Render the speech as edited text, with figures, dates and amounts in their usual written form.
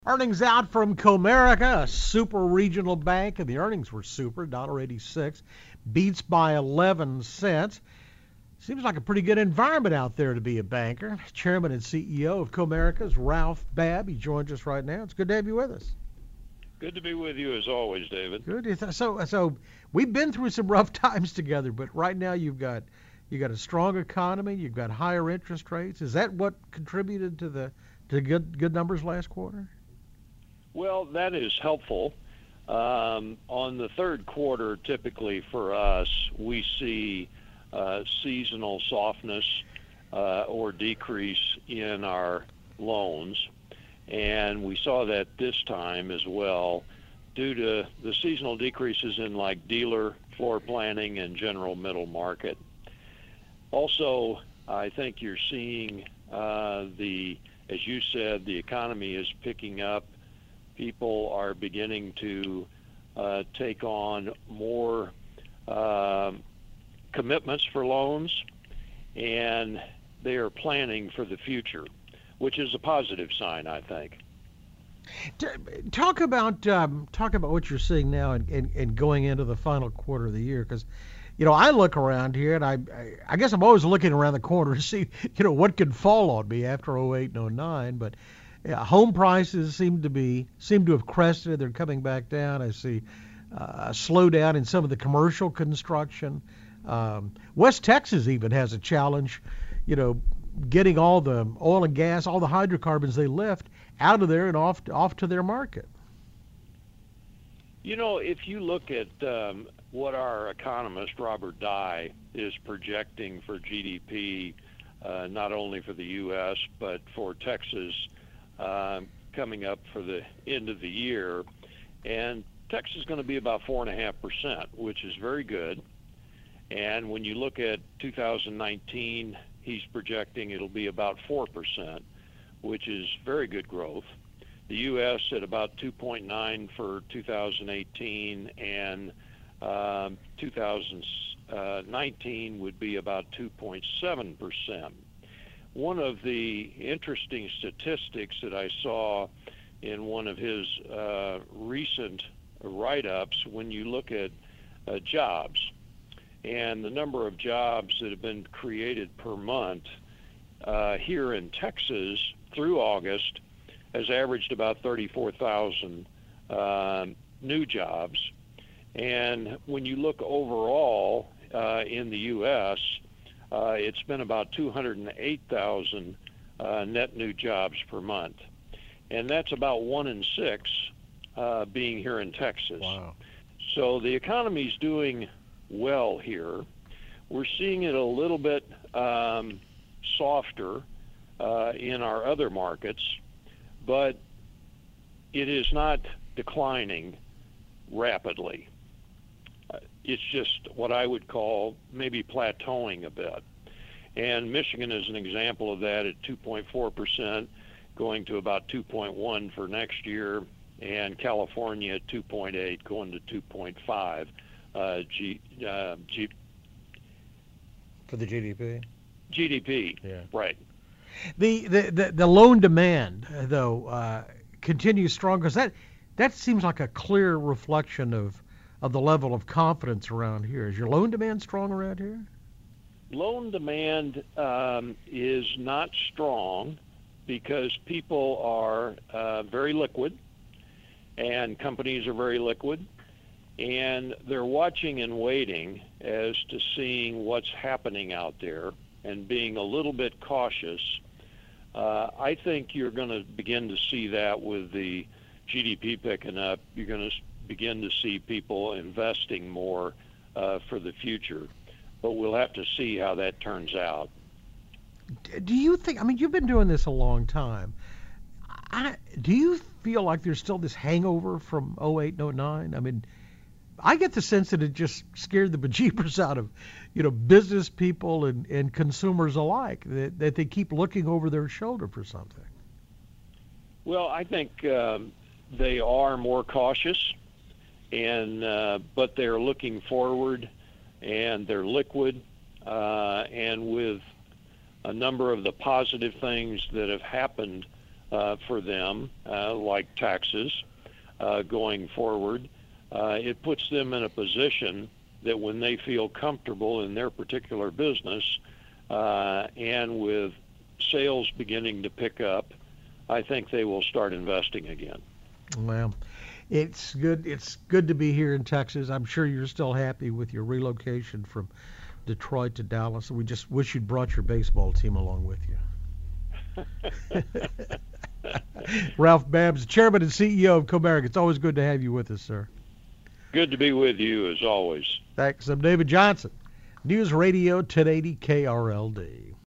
Earnings out from Comerica, a super regional bank, and the earnings were super, $1.86, beats by 11 cents. Seems like a pretty good environment out there to be a banker. Chairman and CEO of Comerica is Ralph Babb. He joins us right now. It's good to have you with us. Good to be with you as always, David. Good. So we've been through some rough times together, but right now you've got a strong economy. You've got higher interest rates. Is that what contributed to good numbers last quarter? Well, that is helpful. On the third quarter, typically for us, we see seasonal softness or decrease in our loans. And we saw that this time as well due to the seasonal decreases in like dealer floor planning and general middle market. Also, I think you're seeing as you said, the economy is picking up. People are beginning to take on more commitments for loans, and they are planning for the future, which is a positive sign, I think. Talk about what you're seeing now and going into the final quarter of the year, because I look around here and I guess I'm always looking around the corner to see what could fall on me after '08 and '09, but home prices seem to have crested. They're coming back down. I see a slowdown in some of the commercial construction. West Texas even has a challenge, getting all the oil and gas, all the hydrocarbons they lift out of there and off to their market. If you look at what our economist, Robert Dye, is projecting for GDP, not only for the U.S., but for Texas, coming up for the end of the year, and Texas is going to be about 4.5%, which is very good. And when you look at 2019, he's projecting it'll be about 4%, which is very good growth. The U.S. at about 2.9 for 2018, and 2019 would be about 2.7%. One of the interesting statistics that I saw in one of his recent write-ups, when you look at jobs and the number of jobs that have been created per month here in Texas through August has averaged about 34,000 new jobs. And when you look overall in the U.S., it's been about 208,000 net new jobs per month. And that's about 1 in 6 being here in Texas. Wow. So the economy's doing well here. We're seeing it a little bit softer in our other markets, but it is not declining rapidly. It's just what I would call maybe plateauing a bit. And Michigan is an example of that at 2.4%, going to about 2.1 for next year, and California at 2.8, going to 2.5 for the GDP. GDP, yeah. Right. The loan demand, though, continues strong, because that seems like a clear reflection of the level of confidence around here. Is your loan demand strong around here? Loan demand is not strong because people are very liquid, and companies are very liquid, and they're watching and waiting as to seeing what's happening out there and being a little bit cautious. I think you're going to begin to see that with the GDP picking up. You're going to begin to see people investing more for the future, but we'll have to see how that turns out. Do you think, you've been doing this a long time. Do you feel like there's still this hangover from '08 and '09? I get the sense that it just scared the bejeepers out of, business people and consumers alike, that they keep looking over their shoulder for something. Well, I think they are more cautious, but they're looking forward, and they're liquid, and with a number of the positive things that have happened for them, like taxes, going forward. It puts them in a position that when they feel comfortable in their particular business, and with sales beginning to pick up, I think they will start investing again. Well, it's good. It's good to be here in Texas. I'm sure you're still happy with your relocation from Detroit to Dallas. We just wish you'd brought your baseball team along with you. Ralph Babbs, Chairman and CEO of Comerica. It's always good to have you with us, sir. Good to be with you, as always. Thanks. I'm David Johnson, News Radio 1080 KRLD.